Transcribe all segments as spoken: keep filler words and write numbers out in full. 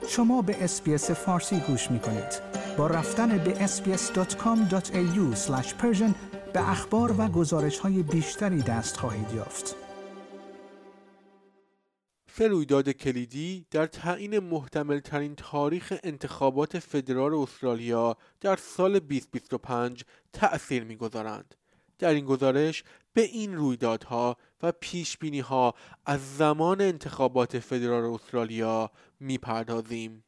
شما به اس‌بی‌اس فارسی گوش می‌کنید. با رفتن به اس بی اس دات کام دات ای یو اسلش پرشن به اخبار و گزارش‌های بیشتری دست خواهید یافت. سه رویداد کلیدی در تعیین محتمل‌ترین تاریخ انتخابات فدرال استرالیا در سال بیست بیست و پنج تأثیر می‌گذارند. در این گزارش به این رویدادها و پیش‌بینی‌ها از زمان انتخابات فدرال استرالیا می‌پردازیم.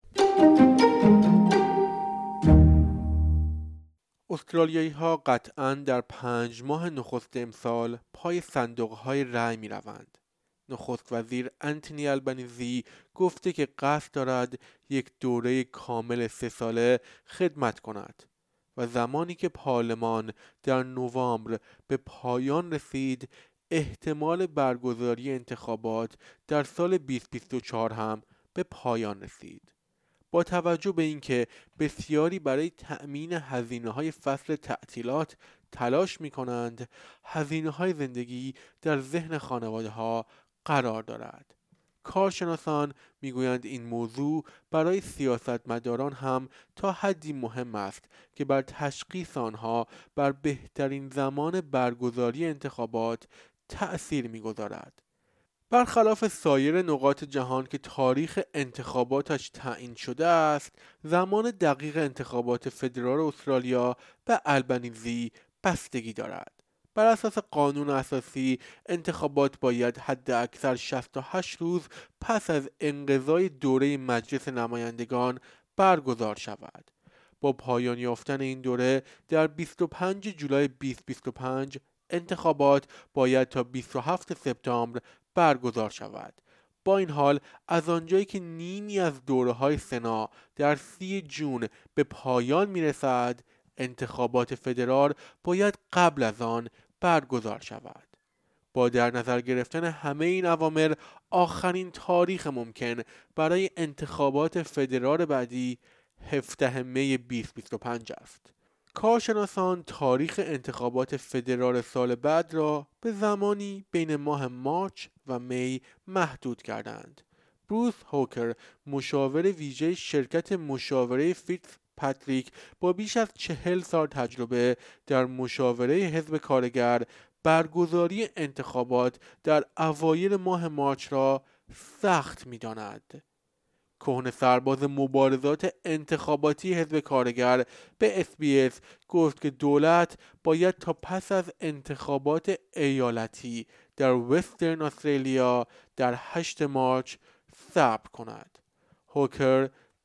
استرالیایی‌ها قطعاً در پنج ماه نخست امسال پای صندوق‌های رأی می‌روند. نخست وزیر انتونی البنیزی گفته که قصد دارد یک دوره کامل سه ساله خدمت کند و زمانی که پارلمان در نوامبر به پایان رسید احتمال برگزاری انتخابات در سال بیست بیست و چهار هم به پایان رسید. با توجه به اینکه بسیاری برای تأمین هزینه‌های فصل تعطیلات تلاش می‌کنند، هزینه‌های زندگی در ذهن خانواده‌ها قرار دارد. کارشناسان میگویند این موضوع برای سیاستمداران هم تا حدی مهم است که بر تشخیص آنها بر بهترین زمان برگزاری انتخابات تأثیر می‌گذارد. برخلاف سایر نقاط جهان که تاریخ انتخاباتش تعیین شده است، زمان دقیق انتخابات فدرال استرالیا به البنیزی بستگی دارد. بر اساس قانون اساسی انتخابات باید حد اکثر شصت و هشت روز پس از انقضای دوره مجلس نمایندگان برگزار شود. با پایان یافتن این دوره در بیست و پنجم جولای بیست بیست و پنج انتخابات باید تا بیست و هفتم سپتامبر برگزار شود. با این حال از آنجایی که نیمی از دوره‌های سنا در سی جون به پایان می‌رسد، انتخابات فدرال باید قبل از آن برگزار شود. با در نظر گرفتن همه این عوامل، آخرین تاریخ ممکن برای انتخابات فدرال بعدی هفدهم می بیست بیست و پنج است. کارشناسان تاریخ انتخابات فدرال سال بعد را به زمانی بین ماه مارچ و می محدود کردند. بروس هوکر، مشاور ویژه شرکت مشاوره فیتز پاتریک با بیش از چهل سال تجربه در مشاوره حزب کارگر، برگزاری انتخابات در اوایل ماه مارچ را سخت می‌داند. کهنه سرباز مبارزات انتخاباتی حزب کارگر به اس بی اس گفت که دولت باید تا پس از انتخابات ایالتی در وسترن استرالیا در هشتم مارچ صبر کند. هوکر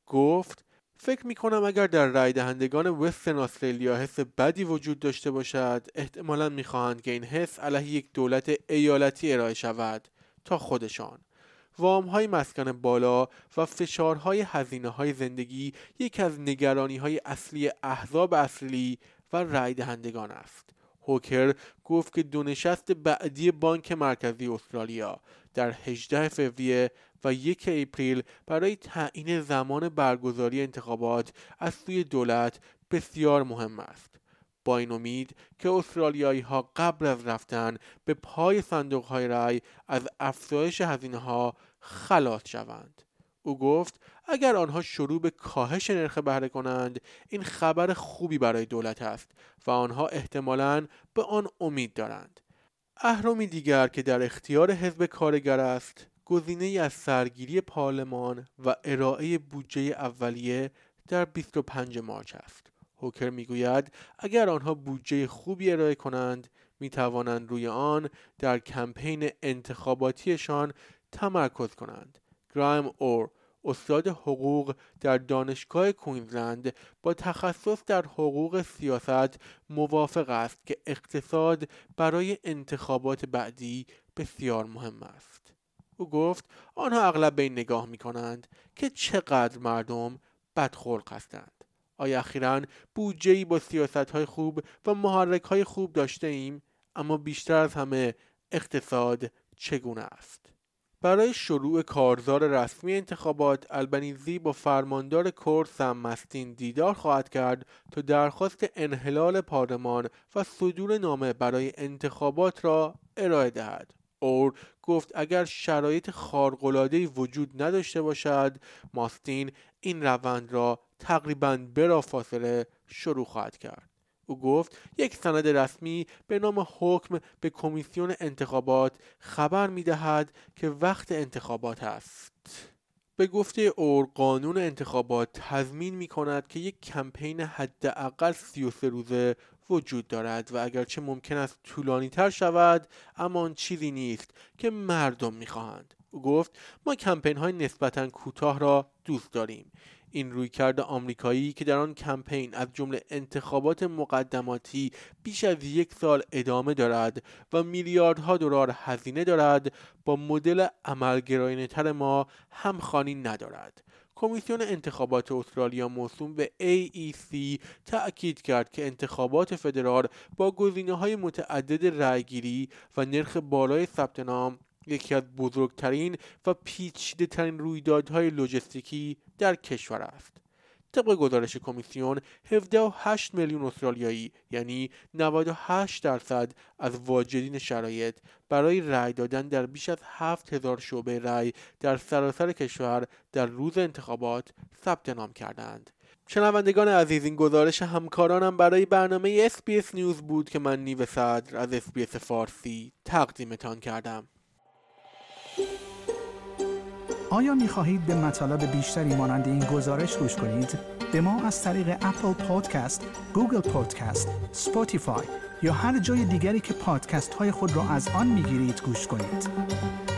گفت فکر می کنم اگر در رای دهندگان وسترن استرالیا حس بدی وجود داشته باشد، احتمالاً می خواهند که این حس علیه یک دولت ایالتی ارائه شود تا خودشان. وام‌های مسکن بالا و فشارهای هزینه‌های زندگی یکی از نگرانی‌های اصلی احزاب اصلی و رای دهندگان است. هوکر گفت که دو نشست بعدی بانک مرکزی استرالیا در هجدهم فوریه و یکم اپریل برای تعیین زمان برگزاری انتخابات از سوی دولت بسیار مهم است. با این امید که استرالیایی‌ها قبل از رفتن به پای صندوق‌های رای از افزایش هزینه‌ها خلاص شوند. او گفت اگر آنها شروع به کاهش نرخ بهره کنند، این خبر خوبی برای دولت است و آنها احتمالاً به آن امید دارند. اهرامی دیگر که در اختیار حزب کارگر است، گزینه‌ای از سرگیری پارلمان و ارائه بودجه اولیه در بیست و پنجم مارچ است. هوکر میگوید اگر آنها بودجه خوبی ارائه کنند، می توانند روی آن در کمپین انتخاباتیشان تمرکز کنند. گرایم اور، استاد حقوق در دانشگاه کوینزلند با تخصص در حقوق سیاست، موافق است که اقتصاد برای انتخابات بعدی بسیار مهم است. او گفت آنها اغلب به این نگاه می کنند که چقدر مردم بدخلق هستند. آیا اخیراً بودجه‌ای با سیاست‌های خوب و محرک‌های خوب داشته ایم؟ اما بیشتر از همه اقتصاد چگونه است؟ برای شروع کارزار رسمی انتخابات، البنیزی با فرماندار کور سم مستین دیدار خواهد کرد تا درخواست انحلال پارلمان و صدور نامه برای انتخابات را ارائه دهد. اور گفت اگر شرایط خارق‌العاده‌ای وجود نداشته باشد، ماستین این روند را تقریباً بلافاصله شروع خواهد کرد. او گفت یک سند رسمی به نام حکم به کمیسیون انتخابات خبر می‌دهد که وقت انتخابات است. به گفته اور قانون انتخابات تضمین می‌کند که یک کمپین حداقل سی و سه روزه وجود دارد و اگرچه ممکن است طولانی تر شود، اما آن چیزی نیست که مردم می‌خواهند. او گفت ما کمپین های نسبتاً کوتاه را دوست داریم. این رویکرد آمریکایی که در آن کمپین از جمله انتخابات مقدماتی بیش از یک سال ادامه دارد و میلیاردها دلار هزینه دارد، با مدل عملگرایانه‌تر ما همخوانی ندارد. کمیسیون انتخابات استرالیا موسوم به ای ای سی تأکید کرد که انتخابات فدرال با گزینه‌های متعدد رأیگیری و نرخ بالای ثبت نام یکی از بزرگترین و پیچیده‌ترین رویدادهای لوجستیکی در کشور است. طبق گزارش کمیسیون، هفده و هشت میلیون استرالیایی، یعنی نود و هشت درصد از واجدین شرایط، برای رأی دادن در بیش از هفت هزار شعبه رأی در سراسر کشور در روز انتخابات ثبت نام کردند. شنوندگان عزیز، این گزارش همکارانم برای برنامه اس بی اس نیوز بود که من نیو صدر از اس بی اس فارسی تقدیمتان کردم. آیا می خواهید به مطالب بیشتری مانند این گزارش گوش کنید؟ به ما از طریق اپل پادکست، گوگل پادکست، اسپاتیفای یا هر جای دیگری که پادکست های خود را از آن می گیرید گوش کنید.